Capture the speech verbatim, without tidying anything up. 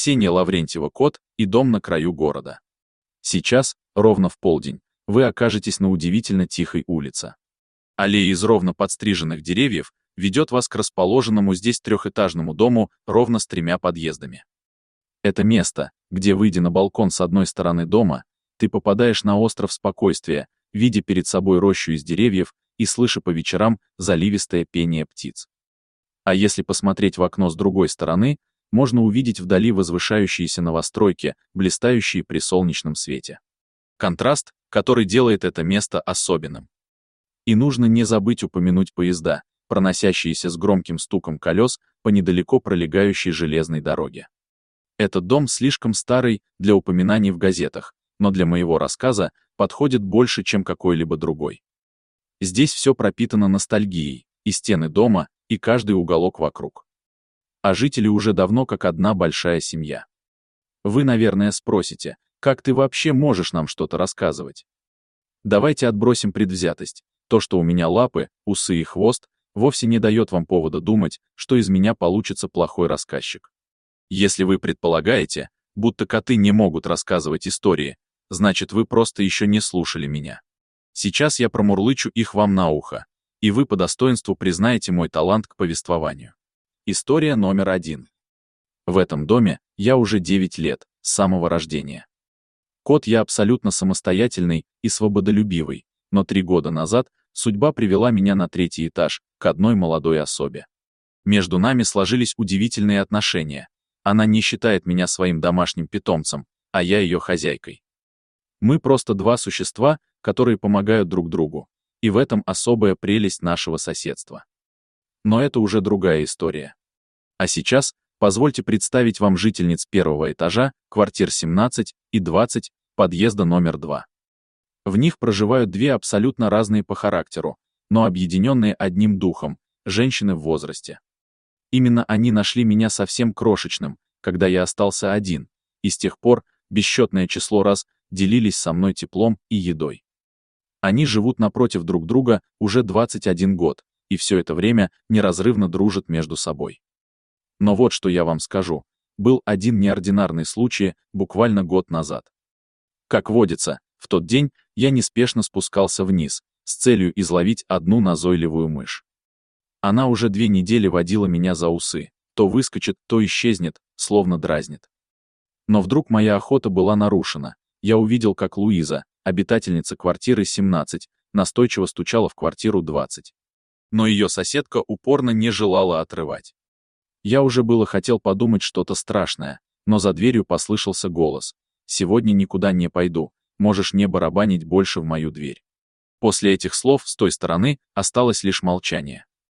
Ксения Лаврентьева, код и дом на краю города. Сейчас, ровно в полдень, вы окажетесь на удивительно тихой улице. Аллея из ровно подстриженных деревьев ведет вас к расположенному здесь трехэтажному дому ровно с тремя подъездами. Это место, где, выйдя на балкон с одной стороны дома, ты попадаешь на остров спокойствия, видя перед собой рощу из деревьев и слыша по вечерам заливистое пение птиц. А если посмотреть в окно с другой стороны, можно увидеть вдали возвышающиеся новостройки, блистающие при солнечном свете. Контраст, который делает это место особенным. И нужно не забыть упомянуть поезда, проносящиеся с громким стуком колес по недалеко пролегающей железной дороге. Этот дом слишком старый для упоминаний в газетах, но для моего рассказа подходит больше, чем какой-либо другой. Здесь все пропитано ностальгией, и стены дома, и каждый уголок вокруг. А жители уже давно как одна большая семья. Вы, наверное, спросите, как ты вообще можешь нам что-то рассказывать? Давайте отбросим предвзятость. То, что у меня лапы, усы и хвост, вовсе не дает вам повода думать, что из меня получится плохой рассказчик. Если вы предполагаете, будто коты не могут рассказывать истории, значит, вы просто еще не слушали меня. Сейчас я промурлычу их вам на ухо, и вы по достоинству признаете мой талант к повествованию. История номер один. В этом доме я уже девять лет, с самого рождения. Кот я абсолютно самостоятельный и свободолюбивый, но три года назад судьба привела меня на третий этаж, к одной молодой особе. Между нами сложились удивительные отношения. Она не считает меня своим домашним питомцем, а я ее хозяйкой. Мы просто два существа, которые помогают друг другу, и в этом особая прелесть нашего соседства. Но это уже другая история. А сейчас позвольте представить вам жительниц первого этажа, квартир семнадцать и двадцать, подъезда номер два. В них проживают две абсолютно разные по характеру, но объединенные одним духом, женщины в возрасте. Именно они нашли меня совсем крошечным, когда я остался один, и с тех пор бесчетное число раз делились со мной теплом и едой. Они живут напротив друг друга уже двадцать один год, и все это время неразрывно дружат между собой. Но вот что я вам скажу. Был один неординарный случай буквально год назад. Как водится, в тот день я неспешно спускался вниз, с целью изловить одну назойливую мышь. Она уже две недели водила меня за усы, то выскочит, то исчезнет, словно дразнит. Но вдруг моя охота была нарушена. Я увидел, как Луиза, обитательница квартиры семнадцать, настойчиво стучала в квартиру двадцать. Но ее соседка упорно не желала отрывать. Я уже было хотел подумать что-то страшное, но за дверью послышался голос. «Сегодня никуда не пойду, можешь не барабанить больше в мою дверь». После этих слов с той стороны осталось лишь молчание.